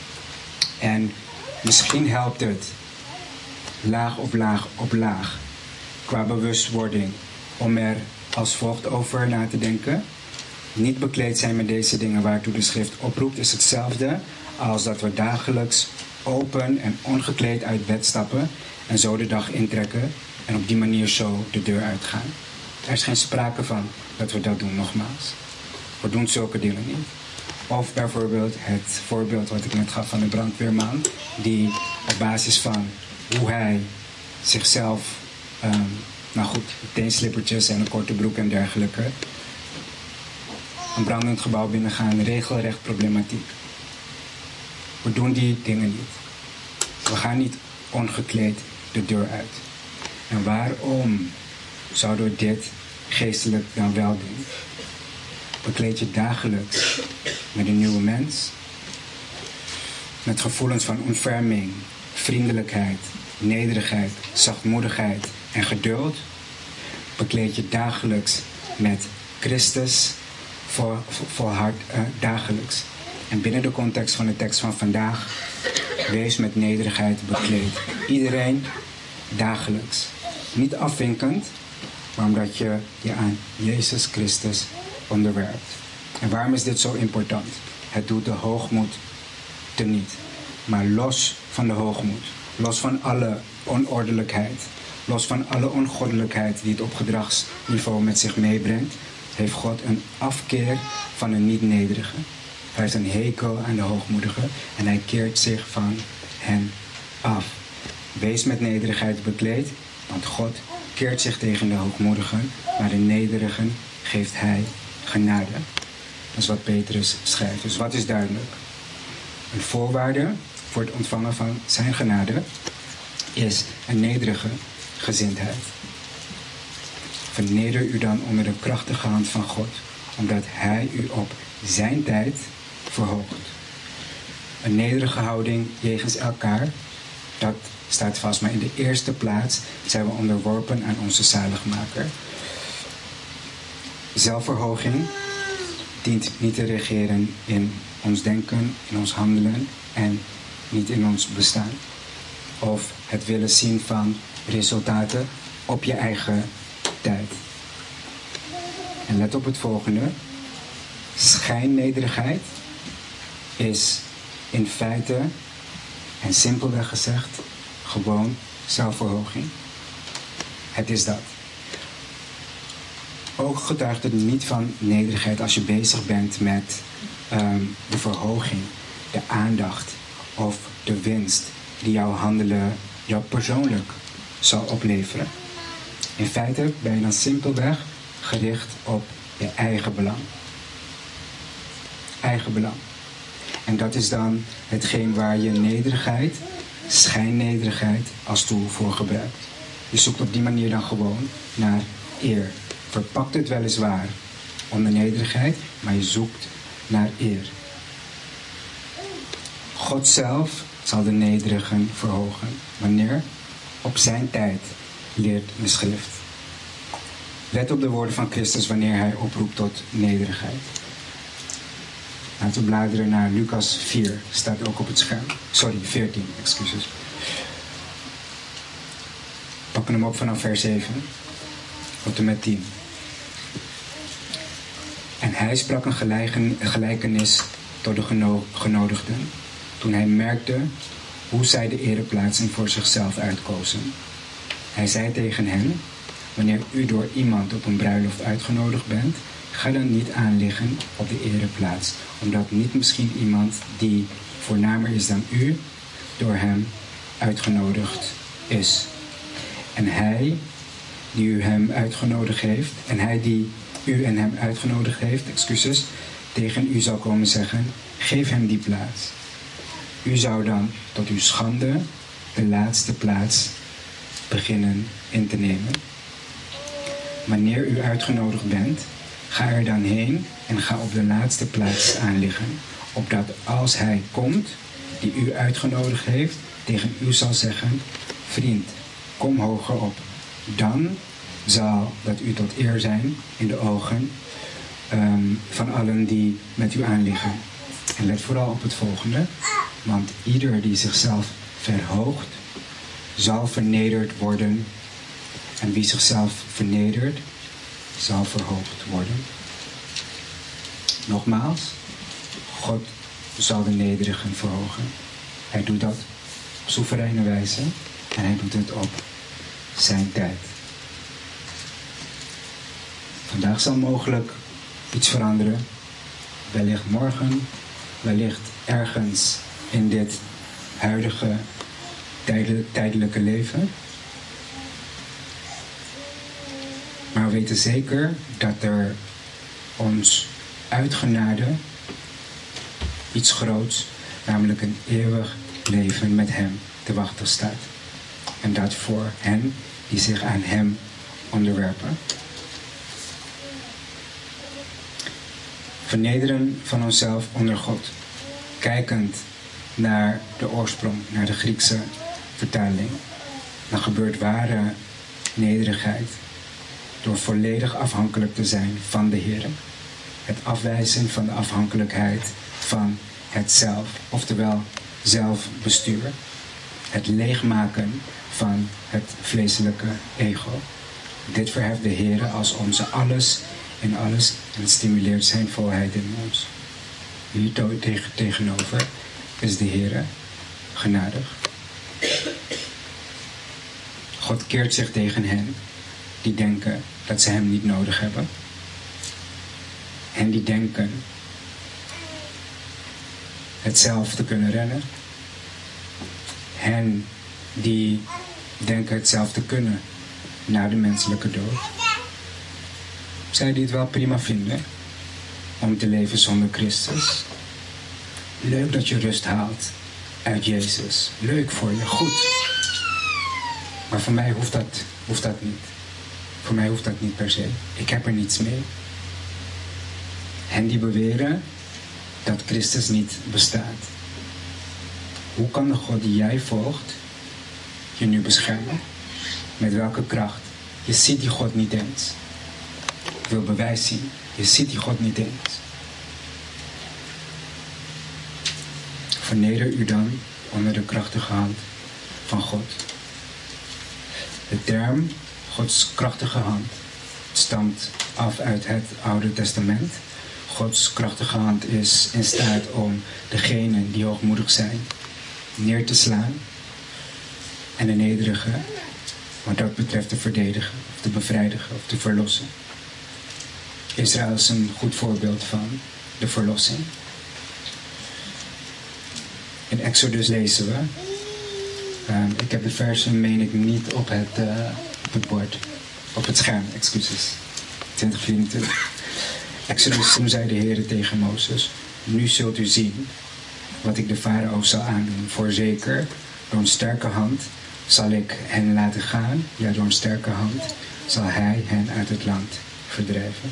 En misschien helpt het laag op laag op laag qua bewustwording om er als volgt over na te denken. Niet bekleed zijn met deze dingen waartoe de schrift oproept is hetzelfde als dat we dagelijks open en ongekleed uit bed stappen en zo de dag intrekken en op die manier zo de deur uitgaan. Er is geen sprake van dat we dat doen, nogmaals. We doen zulke dingen niet. Of bijvoorbeeld het voorbeeld wat ik net gaf van de brandweerman, die op basis van hoe hij zichzelf, um, nou goed, teenslippertjes en een korte broek en dergelijke, een brandend gebouw binnengaan, regelrecht problematiek. We doen die dingen niet. We gaan niet ongekleed de deur uit. En waarom zouden we dit geestelijk dan wel doen? Bekleed je dagelijks met een nieuwe mens, met gevoelens van ontferming, vriendelijkheid, nederigheid, zachtmoedigheid en geduld. Bekleed je dagelijks met Christus, voor, voor, volhard uh, dagelijks. En binnen de context van de tekst van vandaag, wees met nederigheid bekleed. Iedereen dagelijks. Niet afwinkend, maar omdat je je aan Jezus Christus onderwerpt. En waarom is dit zo important? Het doet de hoogmoed teniet. Maar los van de hoogmoed, los van alle onordelijkheid, los van alle ongoddelijkheid die het op gedragsniveau met zich meebrengt, heeft God een afkeer van een niet-nederige. Hij heeft een hekel aan de hoogmoedige en hij keert zich van hen af. Wees met nederigheid bekleed, want God keert zich tegen de hoogmoedigen, maar de nederigen geeft hij genade. Dat is wat Petrus schrijft. Dus wat is duidelijk? Een voorwaarde voor het ontvangen van zijn genade is een nederige gezindheid. Verneder u dan onder de krachtige hand van God, omdat hij u op zijn tijd verhoogt. Een nederige houding jegens elkaar, dat staat vast. Maar in de eerste plaats zijn we onderworpen aan onze zaligmaker. Zelfverhoging dient niet te regeren in ons denken, in ons handelen en niet in ons bestaan. Of het willen zien van resultaten op je eigen tijd. En let op het volgende. Schijnnederigheid is in feite, en simpelweg gezegd, gewoon zelfverhoging. Het is dat. Ook getuigt het niet van nederigheid als je bezig bent met um, de verhoging, de aandacht of de winst die jouw handelen jou persoonlijk zal opleveren. In feite ben je dan simpelweg gericht op je eigen belang. Eigen belang. En dat is dan hetgeen waar je nederigheid, schijnnederigheid, als tool voor gebruikt. Je zoekt op die manier dan gewoon naar eer. Verpakt het weliswaar onder nederigheid, maar je zoekt naar eer. God zelf zal de nederigen verhogen. Wanneer? Op zijn tijd, leert de schrift. Let op de woorden van Christus wanneer hij oproept tot nederigheid. Laten we bladeren naar Lucas vier, staat ook op het scherm. Sorry, veertien, excuses. Pakken hem op vanaf vers zeven tot en met tien. En hij sprak een gelijkenis tot de geno- genodigden, toen hij merkte hoe zij de ereplaatsing voor zichzelf uitkozen. Hij zei tegen hen: wanneer u door iemand op een bruiloft uitgenodigd bent, ga dan niet aanliggen op de ereplaats, omdat niet misschien iemand die voornamer is dan u, door hem uitgenodigd is. En hij die u hem uitgenodigd heeft, en hij die u en hem uitgenodigd heeft, excuses, tegen u zal komen zeggen: geef hem die plaats. U zou dan tot uw schande de laatste plaats beginnen in te nemen. Wanneer u uitgenodigd bent, ga er dan heen en ga op de laatste plaats aanliggen, opdat als hij komt, die u uitgenodigd heeft, tegen u zal zeggen: vriend, kom hoger op. Dan zal dat u tot eer zijn in de ogen um, van allen die met u aanliggen. En let vooral op het volgende, want ieder die zichzelf verhoogt, zal vernederd worden. En wie zichzelf vernedert, zal verhoogd worden. Nogmaals, God zal de nederigen verhogen. Hij doet dat op soevereine wijze en hij doet het op zijn tijd. Vandaag zal mogelijk iets veranderen. Wellicht morgen, wellicht ergens in dit huidige tijdelijke leven. Maar we weten zeker dat er ons uitgenade iets groots, namelijk een eeuwig leven met hem te wachten staat. En dat voor hen die zich aan hem onderwerpen. Vernederen van onszelf onder God. Kijkend naar de oorsprong, naar de Griekse vertaling. Dan gebeurt ware nederigheid door volledig afhankelijk te zijn van de Heer. Het afwijzen van de afhankelijkheid van het zelf, oftewel zelfbestuur. Het leegmaken van het vleeselijke ego. Dit verheft de Heer als onze alles in alles en het stimuleert zijn volheid in ons. Hier tegen, tegenover is de Heer genadig. God keert zich tegen hen die denken dat ze hem niet nodig hebben. Hen die denken het zelf te kunnen redden. Hen die denken het zelf te kunnen na de menselijke dood. Zij die het wel prima vinden om te leven zonder Christus. Leuk dat je rust haalt uit Jezus. Leuk voor je, goed. Maar voor mij hoeft dat, hoeft dat niet. Voor mij hoeft dat niet per se. Ik heb er niets mee. Hen die beweren dat Christus niet bestaat. Hoe kan de God die jij volgt je nu beschermen? Met welke kracht? Je ziet die God niet eens. Ik wil bewijs zien. Je ziet die God niet eens. Verneder u dan onder de krachtige hand van God. De term Gods krachtige hand stamt af uit het Oude Testament. Gods krachtige hand is in staat om degenen die hoogmoedig zijn neer te slaan en de nederigen, wat dat betreft, te verdedigen, of te bevredigen, of te verlossen. Israël is een goed voorbeeld van de verlossing. In Exodus lezen we, um, ik heb de versen, meen ik, niet op het, uh, op het bord, op het scherm, excuses, twintig vierentwintig. Exodus, toen zei de Heer tegen Mozes, nu zult u zien wat ik de farao zal aandoen. Voorzeker, door een sterke hand zal ik hen laten gaan. Ja, door een sterke hand zal hij hen uit het land verdrijven.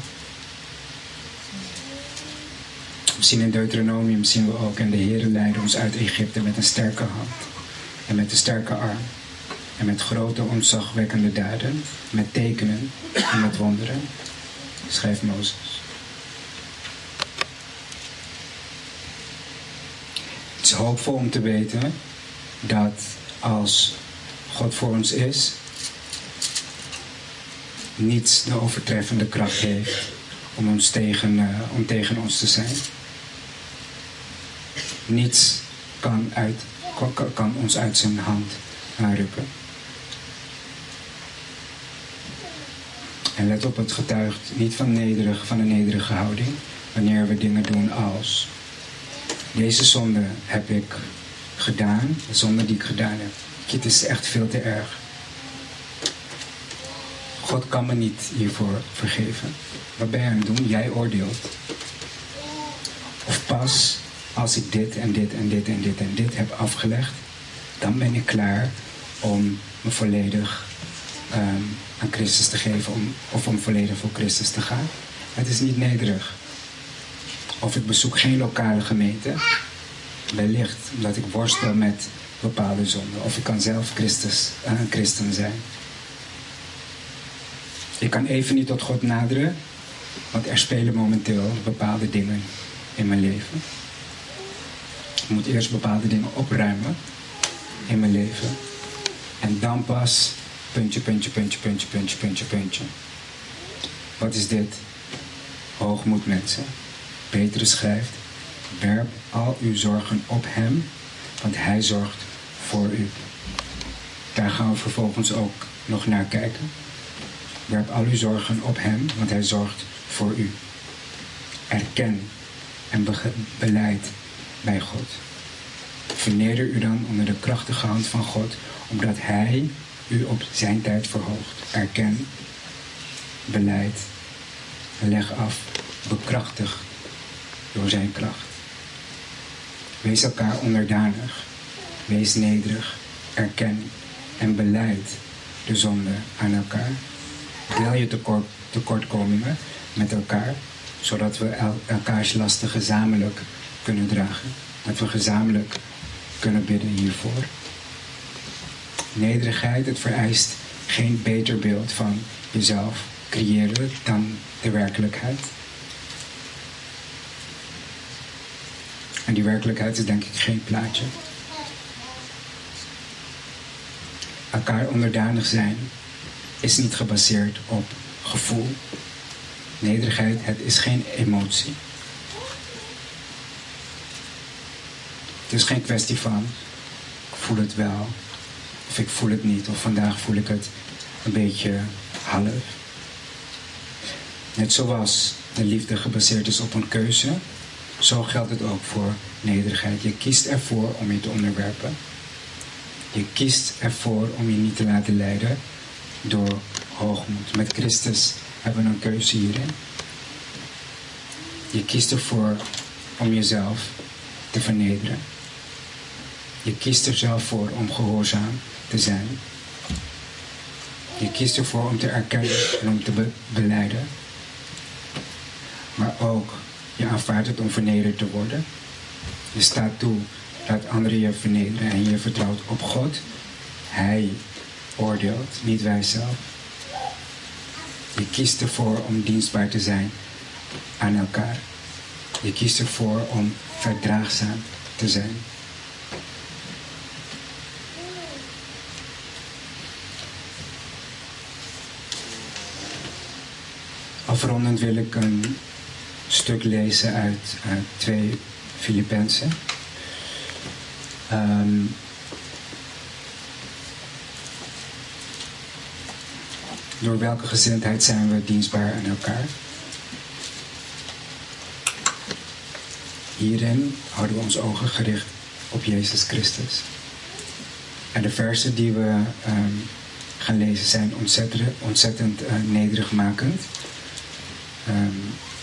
We zien in Deuteronomium, zien we ook, en de Heer leidde ons uit Egypte met een sterke hand. En met een sterke arm. En met grote, ontzagwekkende daden. Met tekenen en met wonderen. Schrijft Mozes. Het is hoopvol om te weten dat als God voor ons is, niets de overtreffende kracht heeft om, ons tegen, uh, om tegen ons te zijn. Niets kan, uit, kan, kan ons uit zijn hand aanrukken. En let op, het getuigt niet van, nederig, van een nederige houding wanneer we dingen doen als: deze zonde heb ik gedaan, de zonde die ik gedaan heb. Het is echt veel te erg. God kan me niet hiervoor vergeven. Wat ben je aan het doen? Jij oordeelt. Of pas als ik dit en dit en dit en dit en dit heb afgelegd, dan ben ik klaar om me volledig um, aan Christus te geven, om, of om volledig voor Christus te gaan. Het is niet nederig. Of ik bezoek geen lokale gemeente, wellicht omdat ik worstel met bepaalde zonden. Of ik kan zelf Christus, een christen zijn. Ik kan even niet tot God naderen, want er spelen momenteel bepaalde dingen in mijn leven. Ik moet eerst bepaalde dingen opruimen in mijn leven. En dan pas puntje, puntje, puntje, puntje, puntje, puntje, puntje. Wat is dit? Hoogmoed, mensen. Petrus schrijft, werp al uw zorgen op hem, want hij zorgt voor u. Daar gaan we vervolgens ook nog naar kijken. Werp al uw zorgen op hem, want hij zorgt voor u. Erken en be- beleid bij God. Verneder u dan onder de krachtige hand van God, omdat hij u op zijn tijd verhoogt. Erken, beleid, leg af, bekrachtig door zijn kracht. Wees elkaar onderdanig, wees nederig, erken en beleid de zonde aan elkaar. Deel je tekort, tekortkomingen met elkaar, zodat we el- elkaars lasten gezamenlijk kunnen dragen. Dat we gezamenlijk kunnen bidden hiervoor. Nederigheid, het vereist geen beter beeld van jezelf creëren dan de werkelijkheid. En die werkelijkheid is denk ik geen plaatje. Elkaar onderdanig zijn is niet gebaseerd op gevoel. Nederigheid, het is geen emotie. Het is geen kwestie van, ik voel het wel, of ik voel het niet, of vandaag voel ik het een beetje half. Net zoals de liefde gebaseerd is op een keuze, zo geldt het ook voor nederigheid. Je kiest ervoor om je te onderwerpen. Je kiest ervoor om je niet te laten leiden door hoogmoed. Met Christus hebben we een keuze hierin. Je kiest ervoor om jezelf te vernederen. Je kiest er zelf voor om gehoorzaam te zijn. Je kiest ervoor om te erkennen en om te be- belijden. Maar ook, je aanvaardt het om vernederd te worden. Je staat toe dat anderen je vernederen en je vertrouwt op God. Hij oordeelt, niet wij zelf. Je kiest ervoor om dienstbaar te zijn aan elkaar. Je kiest ervoor om verdraagzaam te zijn. Afrondend wil ik een stuk lezen uit uh, twee Filippenzen. Um, door welke gezindheid zijn we dienstbaar aan elkaar? Hierin houden we onze ogen gericht op Jezus Christus. En de versen die we um, gaan lezen zijn ontzettend, ontzettend uh, nederigmakend. Um,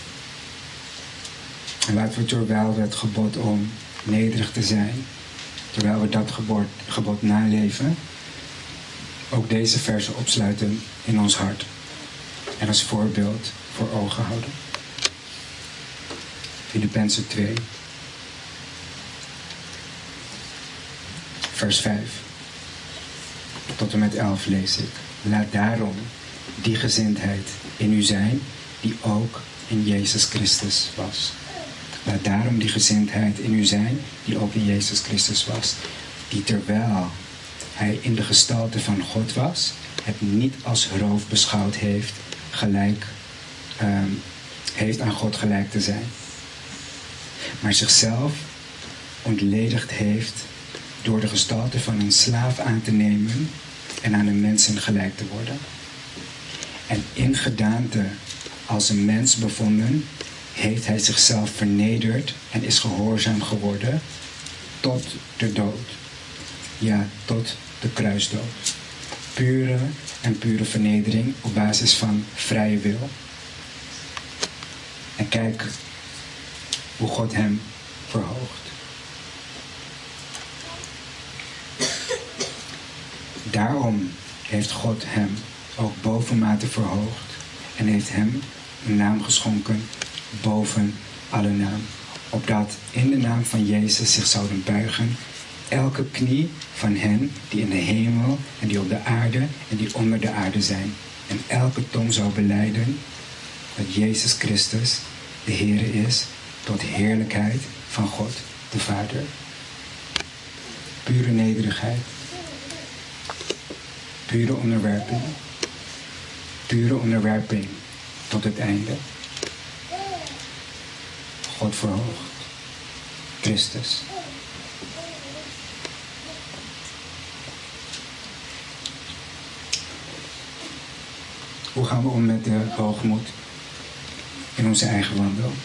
en laten we terwijl we het gebod om nederig te zijn, terwijl we dat gebod, gebod naleven, ook deze versen opsluiten in ons hart en als voorbeeld voor ogen houden. Filippenzen twee, vers vijf tot en met elf lees ik. Laat daarom die gezindheid in u zijn die ook in Jezus Christus was. Laat daarom die gezindheid in u zijn die ook in Jezus Christus was. Die terwijl hij in de gestalte van God was, het niet als roof beschouwd heeft, gelijk, um, heeft aan God gelijk te zijn. Maar zichzelf ontledigd heeft door de gestalte van een slaaf aan te nemen en aan de mensen gelijk te worden. En in gedaante als een mens bevonden, heeft hij zichzelf vernederd en is gehoorzaam geworden tot de dood. Ja, tot de kruisdood. Pure en pure vernedering op basis van vrije wil. En kijk hoe God hem verhoogt. Daarom heeft God hem ook bovenmate verhoogd en heeft hem een naam geschonken boven alle naam. Opdat in de naam van Jezus zich zouden buigen elke knie van hen die in de hemel en die op de aarde en die onder de aarde zijn. En elke tong zou belijden dat Jezus Christus de Heere is tot heerlijkheid van God de Vader. Pure nederigheid. Pure onderwerping. Pure onderwerping tot het einde. God verhoogt. Christus. Hoe gaan we om met de hoogmoed in onze eigen wandel?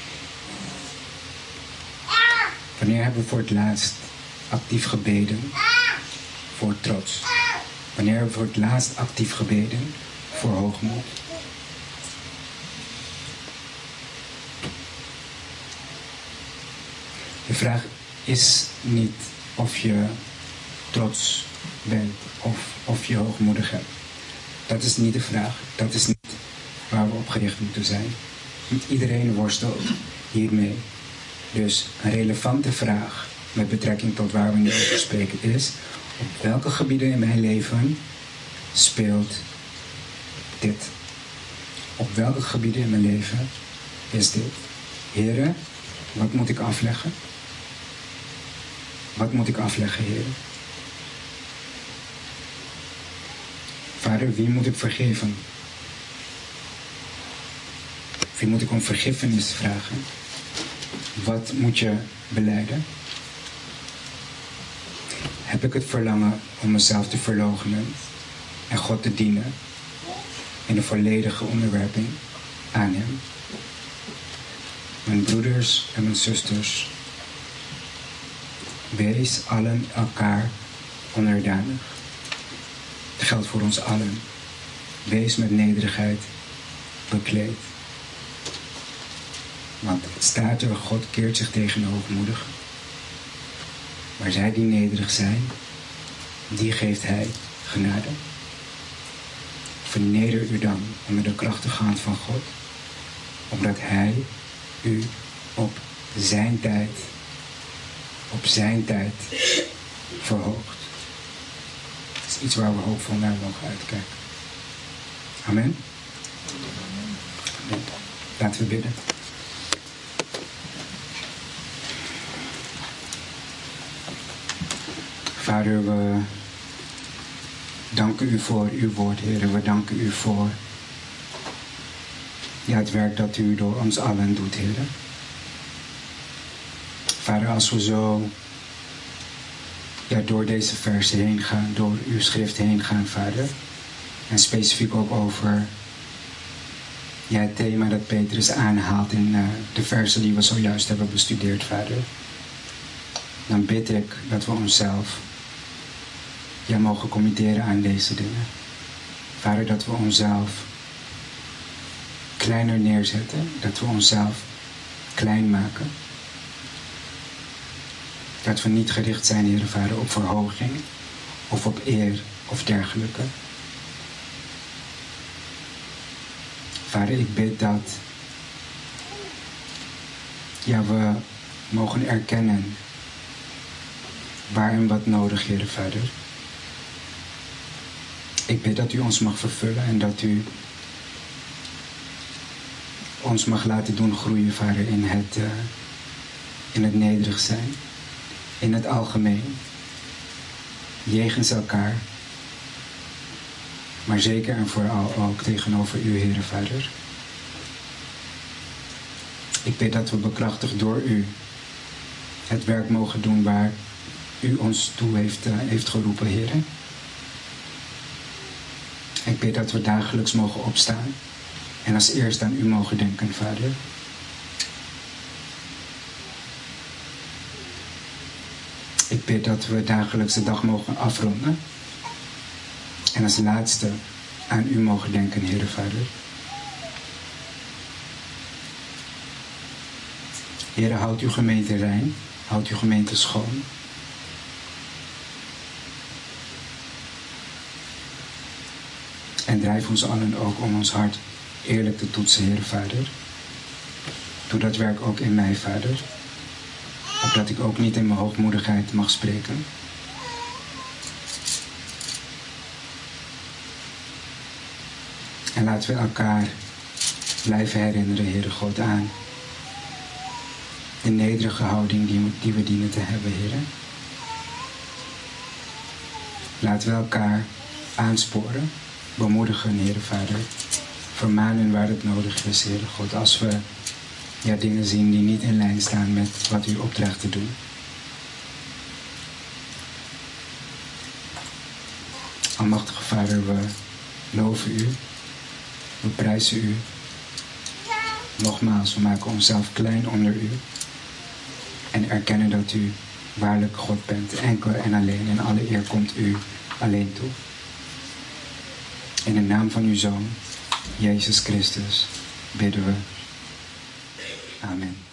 Wanneer hebben we voor het laatst actief gebeden voor trots? Wanneer hebben we voor het laatst actief gebeden voor hoogmoed? De vraag is niet of je trots bent of of je hoogmoedig hebt. Dat is niet de vraag. Dat is niet waar we op gericht moeten zijn. Niet iedereen worstelt hiermee. Dus een relevante vraag met betrekking tot waar we nu over spreken is: op welke gebieden in mijn leven speelt dit? Op welke gebieden in mijn leven is dit? Heren, wat moet ik afleggen? Wat moet ik afleggen, heren? Vader, wie moet ik vergeven? Wie moet ik om vergiffenis vragen? Wat moet je belijden? Heb ik het verlangen om mezelf te verloochenen en God te dienen in de volledige onderwerping aan Hem? Mijn broeders en mijn zusters, wees allen elkaar onderdanig. Het geldt voor ons allen. Wees met nederigheid bekleed. Want het staat er, God keert zich tegen de hoogmoedigen. Maar zij die nederig zijn, die geeft Hij genade. Verneder u dan onder de krachtige hand van God, omdat Hij u op zijn tijd, op zijn tijd verhoogt. iets waar we hoopvol naar mogen uitkijken. Amen. Amen. Laten we bidden. Vader, we danken u voor uw woord, Heer. We danken u voor ja, het werk dat u door ons allen doet, Heer. Vader, als we zo ja, door deze versen heen gaan, door uw schrift heen gaan, Vader. En specifiek ook over ja, het thema dat Petrus aanhaalt in uh, de versen die we zojuist hebben bestudeerd, Vader. Dan bid ik dat we onszelf ja, mogen committeren aan deze dingen. Vader, dat we onszelf kleiner neerzetten. Dat we onszelf klein maken. Dat we niet gericht zijn, Heere Vader, op verhoging of op eer of dergelijke. Vader, ik bid dat ja, we mogen erkennen waar en wat nodig, Heere Vader. Ik bid dat u ons mag vervullen en dat u ons mag laten doen groeien, Vader, in het, uh, in het nederig zijn. In het algemeen. Jegens elkaar. Maar zeker en vooral ook tegenover u, Heere Vader. Ik bid dat we bekrachtigd door u het werk mogen doen waar u ons toe heeft, uh, heeft geroepen, Heere. Ik bid dat we dagelijks mogen opstaan en als eerst aan u mogen denken, Vader. Ik bid dat we dagelijks de dag mogen afronden en als laatste aan u mogen denken, Heere Vader. Heere, houd uw gemeente rein, houd uw gemeente schoon. En drijf ons allen ook om ons hart eerlijk te toetsen, Heere Vader. Doe dat werk ook in mij, Vader. Opdat ik ook niet in mijn hoogmoedigheid mag spreken. En laten we elkaar blijven herinneren, Heere God, aan de nederige houding die, die we dienen te hebben, Heere. Laten we elkaar aansporen, bemoedigen, Heere Vader. Vermanen waar het nodig is, Heere God, als we ja, dingen zien die niet in lijn staan met wat u opdraagt te doen. Almachtige Vader, we loven u, we prijzen u. Nogmaals, we maken onszelf klein onder u en erkennen dat u waarlijk God bent, enkel en alleen, en alle eer komt u alleen toe. In de naam van uw Zoon, Jezus Christus, bidden we. Amen.